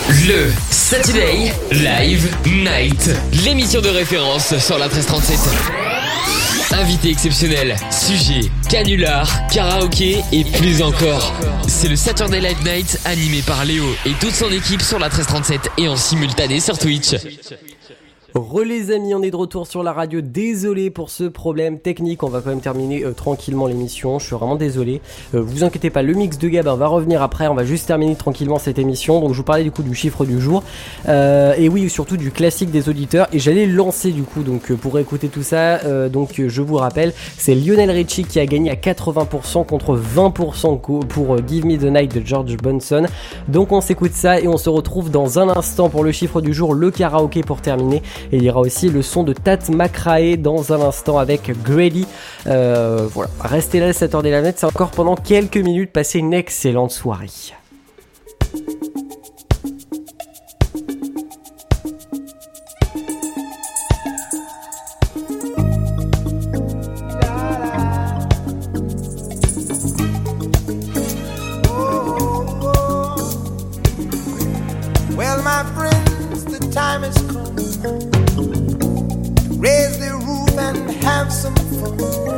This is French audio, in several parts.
Le Saturday Live Night, l'émission de référence sur la 1337. Invité exceptionnel, sujet, canular, karaoké et plus encore. C'est le Saturday Live Night animé par Léo et toute son équipe sur la 1337 et en simultané sur Twitch. Les amis, on est de retour sur la radio. Désolé pour ce problème technique, on va quand même terminer tranquillement l'émission. Je suis vraiment désolé. Vous inquiétez pas, le mix de Gabin va revenir après. On va juste terminer tranquillement cette émission. Donc je vous parlais du coup du chiffre du jour et oui, surtout du classique des auditeurs. Et j'allais lancer du coup donc pour écouter tout ça. Donc je vous rappelle, c'est Lionel Richie qui a gagné à 80% contre 20% pour Give Me the Night de George Benson. Donc on s'écoute ça et on se retrouve dans un instant pour le chiffre du jour, le karaoké pour terminer. Et il y aura aussi le son de Tat McRae dans un instant avec Grady. Voilà, restez là à 7h de la net, c'est encore pendant quelques minutes. Passez une excellente soirée. Well, my friends, the time has come. Raise the roof and have some fun.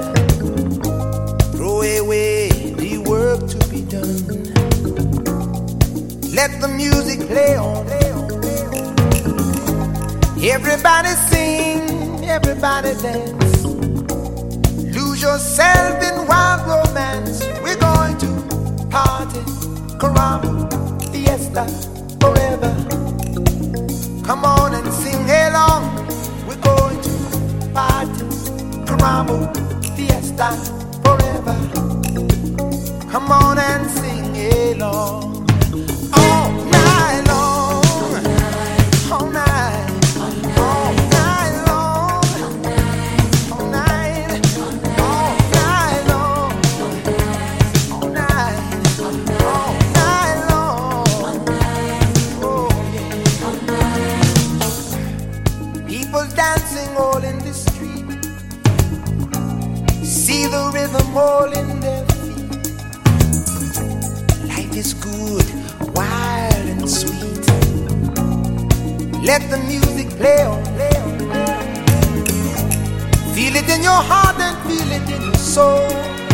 Throw away the work to be done. Let the music play on. Everybody sing, everybody dance. Lose yourself in wild romance. We're going to party, caramba, fiesta, forever. Come on and sing along. We're going to party, caramba, fiesta, forever. Come on and sing along. All night long, all night, all night long, all night, all night long, all night, all night long. Oh yeah. People dancing all in the street. See the rhythm all in their feet. Life is good, wild and sweet. Let the music play on, play on, play on. Feel it in your heart and feel it in your soul.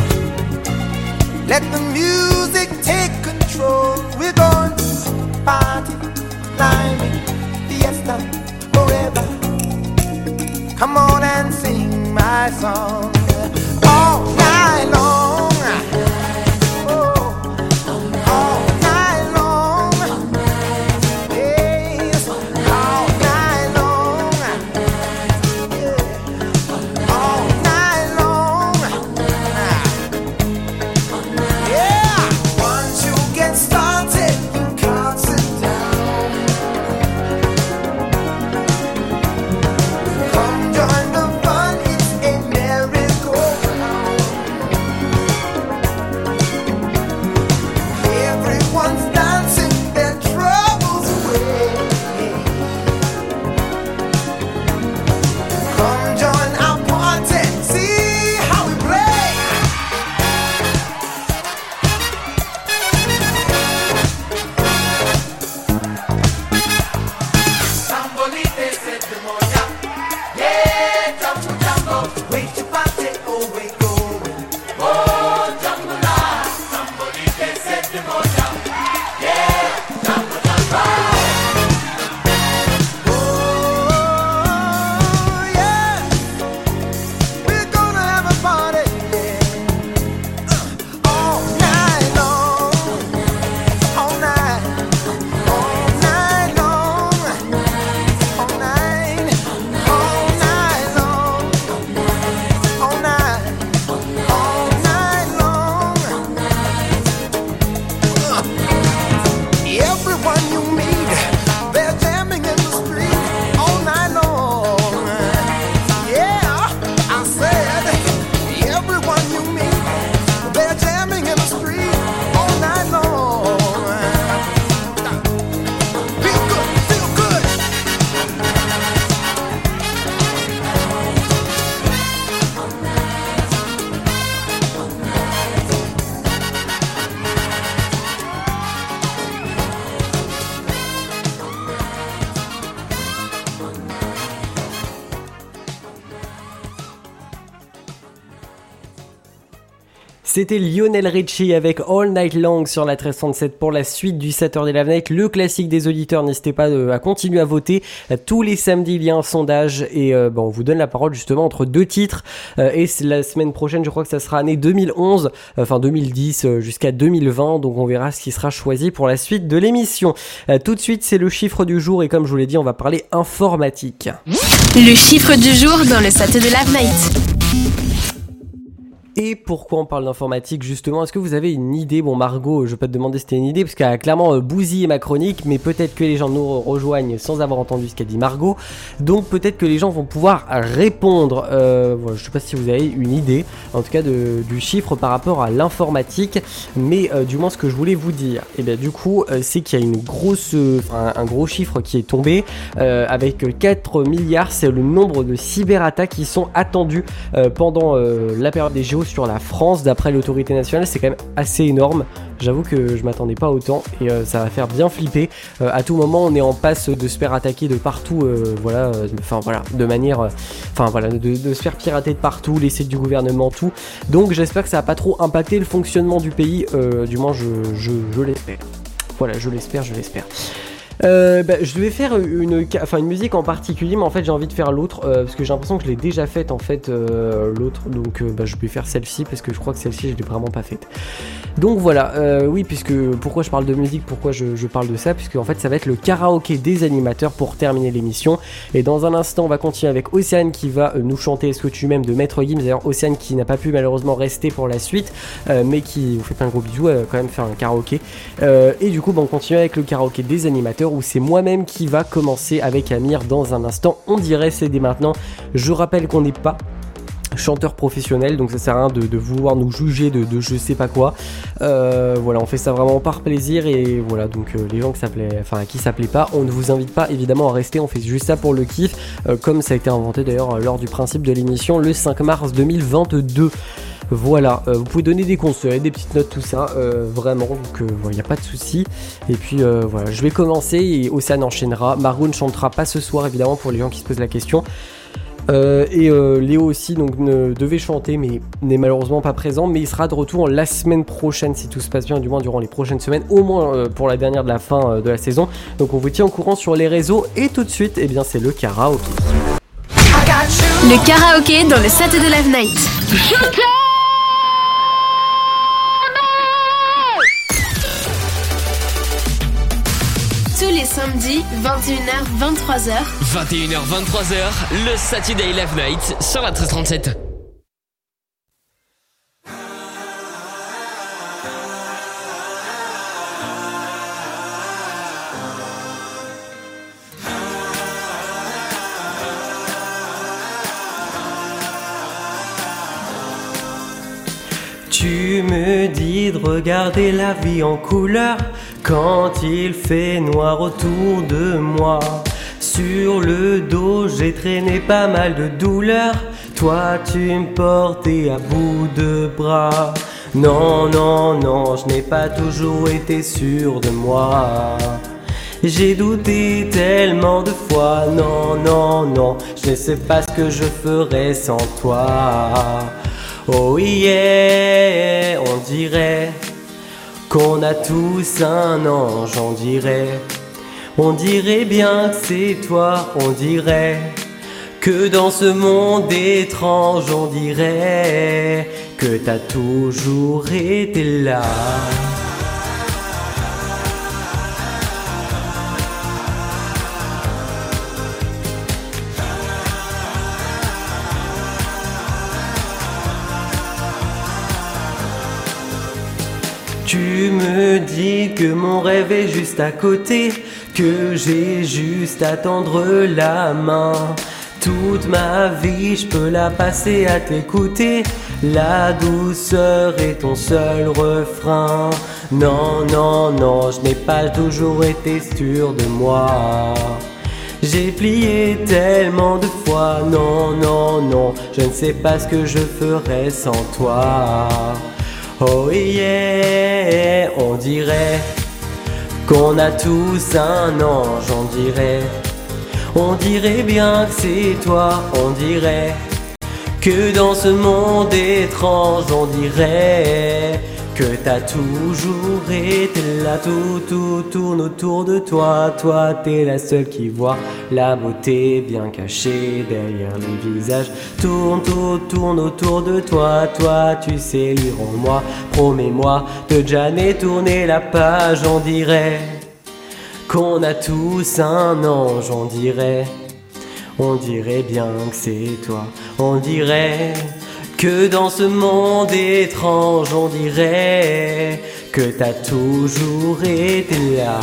Let the music take control. We're going to party, climbing, fiesta, forever. Come on and sing my song all night long. Oh, all night long. Yes, all night long. Yeah, all night long. Yeah, once you get started, you can't sit down. Come join the fun, it's a merry C'était Lionel Richie avec All Night Long sur la 1337 pour la suite du Saturday Live Night, le classique des auditeurs. N'hésitez pas à continuer à voter. Tous les samedis, il y a un sondage et on vous donne la parole justement entre deux titres. Et la semaine prochaine, je crois que ça sera année 2011, enfin 2010 jusqu'à 2020. Donc on verra ce qui sera choisi pour la suite de l'émission. Tout de suite, c'est le chiffre du jour et comme je vous l'ai dit, on va parler informatique. Le chiffre du jour dans le Saturday Live Night. Et pourquoi on parle d'informatique justement? Est-ce que vous avez une idée? Bon Margot, je vais pas te demander si c'était une idée parce qu'elle a clairement bousillé ma chronique, mais peut-être que les gens nous rejoignent sans avoir entendu ce qu'a dit Margot. Donc peut-être que les gens vont pouvoir répondre. Voilà, je sais pas si vous avez une idée, en tout cas du chiffre par rapport à l'informatique, mais du moins ce que je voulais vous dire, et bien du coup c'est qu'il y a une un gros chiffre qui est tombé avec 4 milliards, c'est le nombre de cyberattaques qui sont attendues pendant la période des JO sur la France, d'après l'autorité nationale. C'est quand même assez énorme. J'avoue que je m'attendais pas autant et ça va faire bien flipper. À tout moment, on est en passe de se faire attaquer de partout, de manière, de se faire pirater de partout, les sites du gouvernement, tout. Donc j'espère que ça va pas trop impacter le fonctionnement du pays. Du moins, je l'espère. Voilà, je l'espère. Je devais faire une musique en particulier, mais en fait j'ai envie de faire l'autre parce que j'ai l'impression que je l'ai déjà faite en fait l'autre, donc je vais faire celle-ci parce que je crois que celle-ci je l'ai vraiment pas faite. Donc voilà, oui, puisque pourquoi je parle de musique, pourquoi je parle de ça, puisque en fait ça va être le karaoké des animateurs pour terminer l'émission. Et dans un instant on va continuer avec Océane qui va nous chanter Est-ce que tu m'aimes de Maître Gims. D'ailleurs Océane qui n'a pas pu malheureusement rester pour la suite, mais qui vous fait plein de gros bisous, elle va quand même faire un karaoké. Et du coup on continue avec le karaoké des animateurs où c'est moi-même qui va commencer avec Amir dans un instant. On dirait c'est dès maintenant. Je rappelle qu'on n'est pas chanteur professionnel, donc ça sert à rien de vouloir nous juger de je sais pas quoi. Voilà, on fait ça vraiment par plaisir et voilà, donc les gens qui s'appelaient pas, on ne vous invite pas évidemment à rester, on fait juste ça pour le kiff, comme ça a été inventé d'ailleurs lors du principe de l'émission le 5 mars 2022. Voilà, vous pouvez donner des conseils, des petites notes, tout ça, vraiment, donc il n'y a pas de souci. Et puis voilà, je vais commencer et Océane enchaînera. Margot ne chantera pas ce soir évidemment pour les gens qui se posent la question. Léo aussi donc devait chanter mais n'est malheureusement pas présent, mais il sera de retour la semaine prochaine si tout se passe bien, du moins durant les prochaines semaines, au moins pour la dernière de la fin de la saison. Donc on vous tient au courant sur les réseaux et tout de suite c'est le karaoké. Le karaoké dans le Saturday Live Night. Tous les samedis, 21h, 23h. 21h, 23h, le Saturday Live Night sur la 1337. Tu me dis de regarder la vie en couleur quand il fait noir autour de moi. Sur le dos j'ai traîné pas mal de douleurs, toi tu me portais à bout de bras. Non, non, non, je n'ai pas toujours été sûr de moi. J'ai douté tellement de fois, non, non, non, je ne sais pas ce que je ferais sans toi. Oh yeah, on dirait qu'on a tous un ange, on dirait bien que c'est toi, on dirait que dans ce monde étrange, on dirait que t'as toujours été là. Tu me dis que mon rêve est juste à côté, que j'ai juste à tendre la main. Toute ma vie, je peux la passer à t'écouter. La douceur est ton seul refrain. Non, non, non, je n'ai pas toujours été sûr de moi. J'ai plié tellement de fois, non, non, non, je ne sais pas ce que je ferais sans toi. Oh yeah, on dirait qu'on a tous un ange, on dirait bien que c'est toi, on dirait Que dans ce monde étrange on dirait que t'as toujours été là, tout tourne autour de toi. Toi t'es la seule qui voit la beauté bien cachée derrière les visages. Tout tourne autour de toi. Toi tu sais lire en moi. Promets-moi de jamais tourner la page. On dirait qu'on a tous un ange. On dirait bien que c'est toi. On dirait que dans ce monde étrange, on dirait que t'as toujours été là.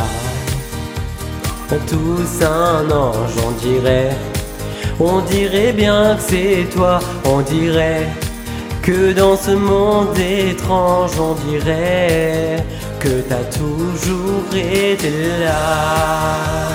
Tous un ange, on dirait bien que c'est toi. On dirait que dans ce monde étrange, on dirait que t'as toujours été là.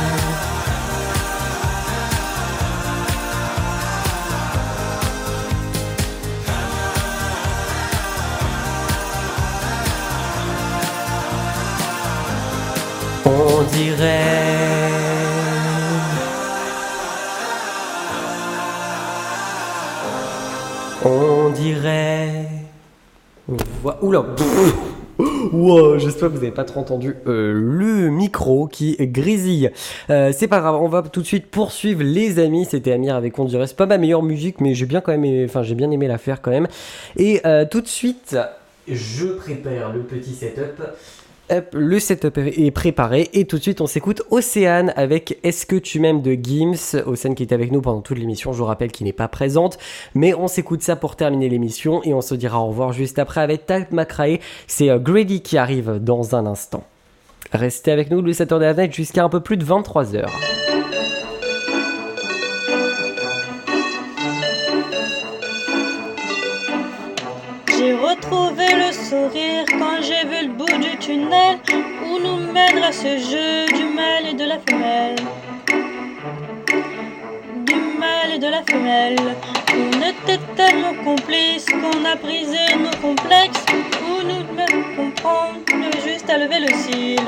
On dirait. Oula. Wow, j'espère que vous n'avez pas trop entendu le micro qui grésille. C'est pas grave, on va tout de suite poursuivre les amis. C'était Amir avec On dirait. C'est pas ma meilleure musique, mais j'ai bien aimé la faire quand même. Et tout de suite, je prépare le petit setup. Le setup est préparé et tout de suite on s'écoute Océane avec Est-ce que tu m'aimes de Gims. Océane qui est avec nous pendant toute l'émission, je vous rappelle qu'il n'est pas présente, mais on s'écoute ça pour terminer l'émission et on se dira au revoir juste après avec Talk McRae. C'est Grady qui arrive dans un instant. Restez avec nous le Saturday Night jusqu'à un peu plus de 23h. J'ai retrouvé le sourire quand j'ai vu le bout du tunnel où nous mènera ce jeu du mâle et de la femelle. Du mâle et de la femelle. On était tellement complices qu'on a brisé nos complexes où nous devons comprendre juste à lever le cil.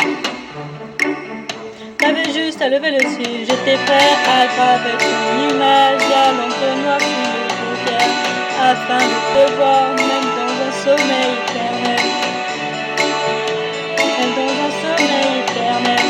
T'avais juste à lever le cil. J'étais prêt à graver ton image à l'encre noire sur le paupières afin de te voir même dans un sommeil éternel. Même dans un sommeil éternel.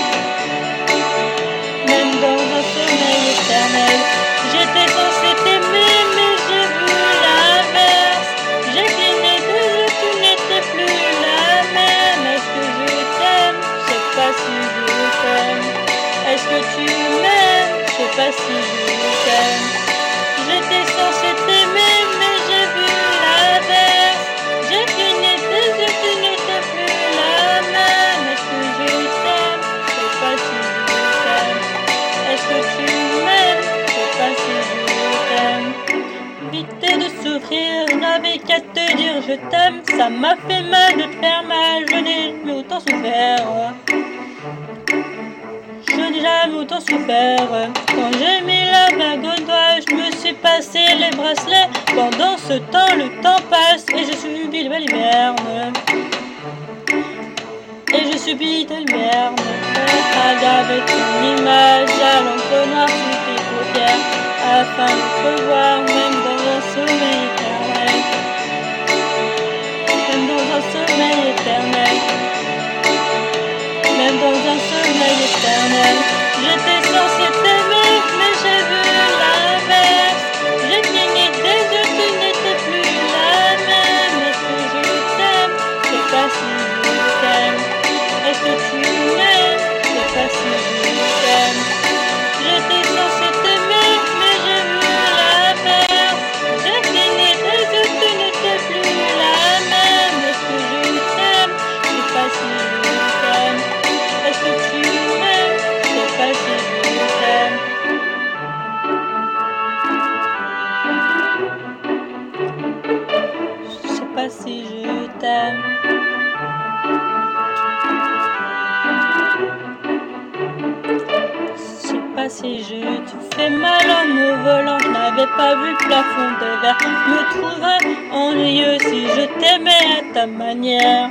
Même dans un sommeil éternel. J'étais censée t'aimer mais j'ai vu l'inverse. J'ai cligné des yeux, tu n'étais plus la même. Est-ce que je t'aime? Je sais pas si je t'aime. Est-ce que tu m'aimes? Je sais pas si je t'aime. J'étais censée t'aimer mais j'ai vu l'inverse. J'ai cligné des yeux, tu n'étais plus la même. Est-ce que je t'aime? Je sais pas si je t'aime. Est-ce que tu m'aimes? Je sais pas si je t'aime. Éviter de souffrir, n'avais qu'à te dire je t'aime. Ça m'a fait mal de te faire mal, je n'ai jamais autant souffert. Je n'ai jamais autant souffert. Quand j'ai mis la bague au doigt, je me suis passé les bracelets. Pendant ce temps, le temps passe et je subis le hiberne. Et je subis tes bernes. Avec ton image à l'encre noire sur tes paupières afin de te voir même dans un sommeil éternel. Même dans un sommeil éternel. Même dans un sommeil éternel. J'étais censée t'aimer, mais j'ai vu l'inverse. J'ai cligné des yeux, tu n'étais plus la même. Est-ce que je t'aime? Je sais pas si je t'aime. Est-ce que tu m'aimes? Je sais pas si je t'aime. J'étais censée t'aimer, mais j'ai vu l'inverse. J'ai cligné des yeux, tu n'étais plus la même. Est-ce que je t'aime? Je sais pas si je t'aime. Est-ce que tu m'aimes? Je sais pas si je t'aime. Je sais pas si je t'aime. Je sais pas si je te fais mal en me volant. Je n'avais pas vu le plafond de verre. Je me trouverais ennuyeux si je t'aimais à ta manière.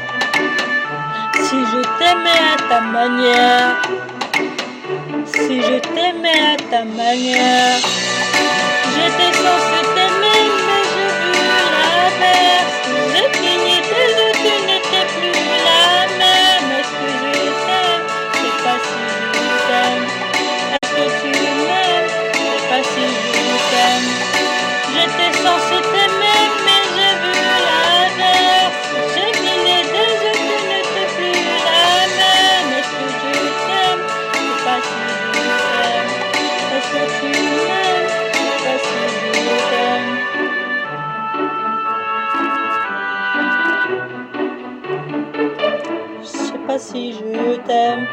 Si je t'aimais à ta manière. Si je t'aimais à ta manière. J'étais censée t'aimer l'inverse. J'ai fini tes yeux, tu n'étais plus la même. Est-ce que je t'aime? Je sais pas si je t'aime. Est-ce que tu m'aimes? Je sais pas si je t'aime. J'étais censée t'aimer, mais j'ai vu l'inverse. J'ai cligné des yeux, tu n'étais plus la même. Est-ce que je t'aime? Je sais pas si je t'aime. Est-ce que tu m'aimes? Je sais pas si je t'aime. Je sais pas si je t'aime.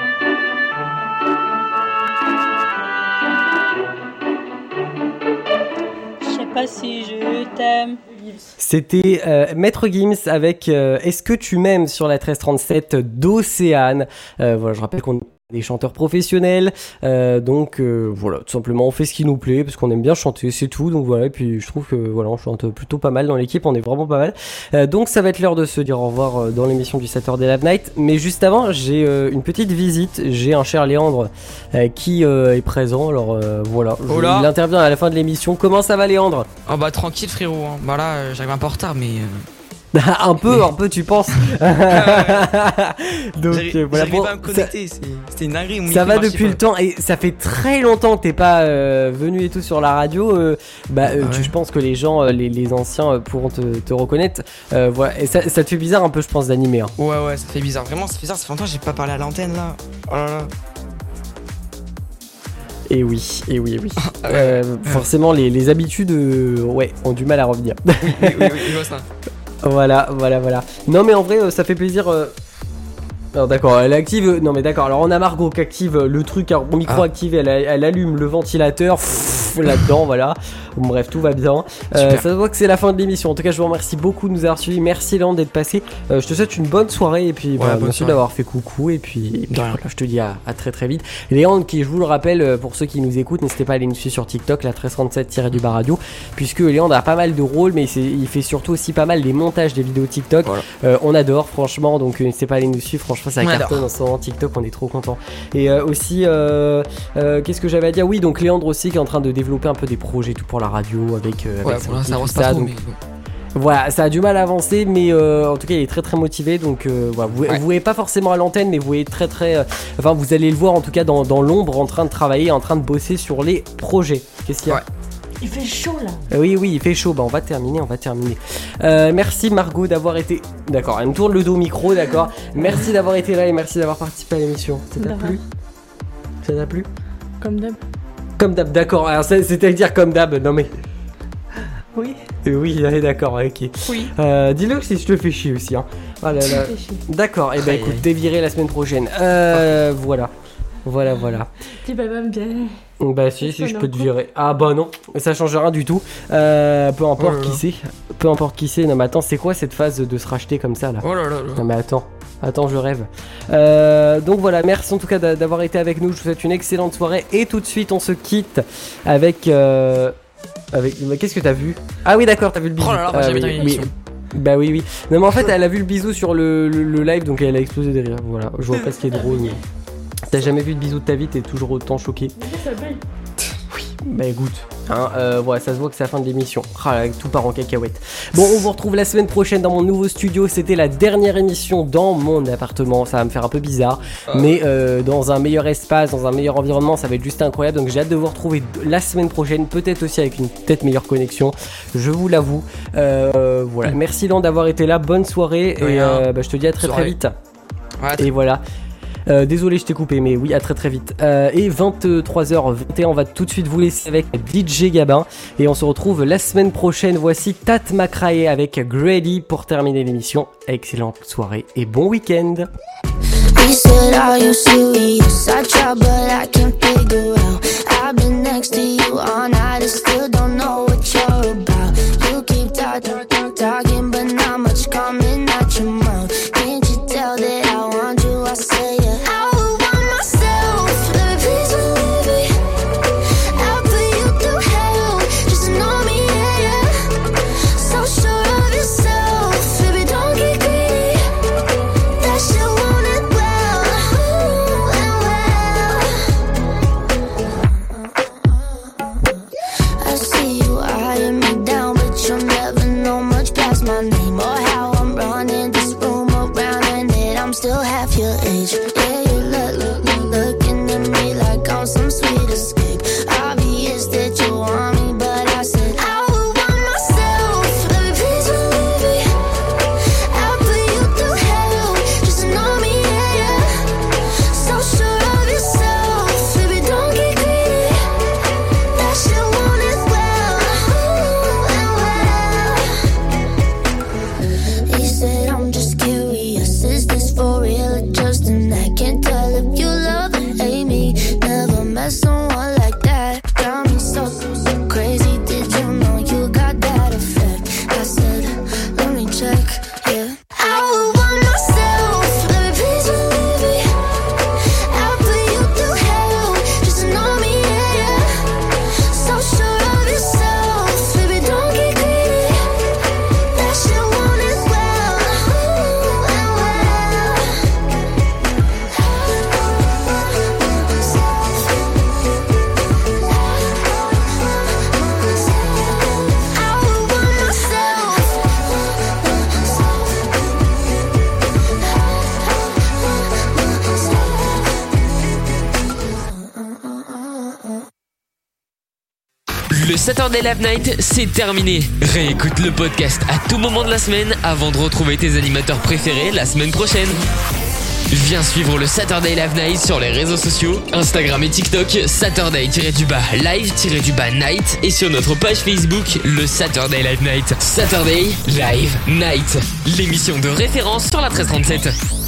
Je sais pas si je t'aime. C'était Maître Gims avec Est-ce que tu m'aimes sur la 1337 d'Océane. Voilà, je rappelle qu'on est des chanteurs professionnels, donc voilà, tout simplement on fait ce qui nous plaît parce qu'on aime bien chanter, c'est tout. Donc voilà, et puis je trouve que voilà, on chante plutôt pas mal dans l'équipe, on est vraiment pas mal. Donc ça va être l'heure de se dire au revoir dans l'émission du Saturday Live Night. Mais juste avant, j'ai une petite visite. J'ai un cher Léandre qui est présent. Alors voilà, il intervient à la fin de l'émission. Comment ça va, Léandre? Oh bah tranquille frérot, hein. Bah là j'arrive un peu en retard mais... un peu tu penses. Donc voilà, j'arrive pas à me connecter, c'était une dinguerie. Ça va depuis le temps et ça fait très longtemps que t'es pas venu et tout sur la radio. Je pense que les gens, les anciens pourront te reconnaître. Voilà, et ça te fait bizarre un peu, je pense, d'animer. Hein. Ouais, ça fait bizarre. Vraiment, ça fait bizarre. Ça fait longtemps que j'ai pas parlé à l'antenne là. Oh là là. Et oui. Forcément, les habitudes, ont du mal à revenir. Oui, je vois ça. Voilà. Non mais en vrai ça fait plaisir. Alors d'accord, elle active. Non mais d'accord. Alors on a Margot qui active le truc, au micro activé, elle allume le ventilateur là-dedans, voilà. Bon, bref, tout va bien. Ça se voit que c'est la fin de l'émission. En tout cas, je vous remercie beaucoup de nous avoir suivis. Merci Léon d'être passé. Je te souhaite une bonne soirée et puis merci d'avoir fait coucou et puis voilà, je te dis à très très vite. Léon qui, je vous le rappelle, pour ceux qui nous écoutent, n'hésitez pas à aller nous suivre sur TikTok, la 1337-du-bas radio, puisque Léon a pas mal de rôles, mais il fait surtout aussi pas mal des montages des vidéos TikTok. Voilà. On adore franchement, donc n'hésitez pas à aller nous suivre. Franchement, ça cartonne en ce moment TikTok, on est trop content. Et aussi, qu'est-ce que j'avais à dire? Oui, donc Léandre aussi qui est en train de développer un peu des projets tout pour la radio avec ça avance pas trop, donc, voilà, ça a du mal à avancer, mais en tout cas il est très très motivé. Donc voilà, vous voyez pas forcément à l'antenne, mais vous voyez enfin vous allez le voir en tout cas dans l'ombre en train de travailler, en train de bosser sur les projets. Qu'est-ce qu'il y a? Il fait chaud là. Oui, il fait chaud. Bah on va terminer. Merci Margot d'avoir été. D'accord, elle me tourne le dos au micro, d'accord. Merci d'avoir été là et merci d'avoir participé à l'émission. Ça t'a plu? Comme d'hab, d'accord. Alors c'est-à-dire comme d'hab. Non mais. Oui. Oui, allez, d'accord, ok. Oui. Dis-le si je te fais chier aussi. Hein. Oh là là. D'accord. Et ben écoute, t'es viré la semaine prochaine. Voilà. Tu vas pas me bien. Bah si je peux te virer. Ah bah non, ça change rien du tout. Peu importe qui c'est. Non mais attends, c'est quoi cette phase de se racheter comme ça là? Oh là là. Non mais attends, je rêve. Donc voilà, merci en tout cas d'avoir été avec nous. Je vous souhaite une excellente soirée et tout de suite on se quitte avec qu'est-ce que t'as vu? Ah oui d'accord, t'as vu le bisou. Oh là là, j'avais terminé l'émission. Bah oui. Non mais en fait elle a vu le bisou sur le live, donc elle a explosé de rire. Voilà, je vois pas ce qui est drôle mais... T'as jamais vu de bisou de ta vie, t'es toujours autant choqué. Oui, bah écoute, voilà, ça se voit que c'est la fin de l'émission. Tout part en cacahuète. Bon, on vous retrouve la semaine prochaine dans mon nouveau studio. C'était la dernière émission dans mon appartement. Ça va me faire un peu bizarre, mais dans un meilleur espace, dans un meilleur environnement, ça va être juste incroyable. Donc j'ai hâte de vous retrouver la semaine prochaine, peut-être aussi avec une peut-être meilleure connexion. Je vous l'avoue. Voilà. Merci Lan d'avoir été là. Bonne soirée et je te dis à très vite. Ouais, et voilà. Désolé, je t'ai coupé, mais oui, à très vite. Et 23h21, on va tout de suite vous laisser avec DJ Gabin. Et on se retrouve la semaine prochaine. Voici Tat McRae avec Grady pour terminer l'émission. Excellente soirée et bon week-end. Le Saturday Live Night, c'est terminé. Réécoute le podcast à tout moment de la semaine avant de retrouver tes animateurs préférés la semaine prochaine. Viens suivre le Saturday Live Night sur les réseaux sociaux, Instagram et TikTok, Saturday-Live-Night et sur notre page Facebook, le Saturday Live Night. Saturday Live Night, l'émission de référence sur la 1337.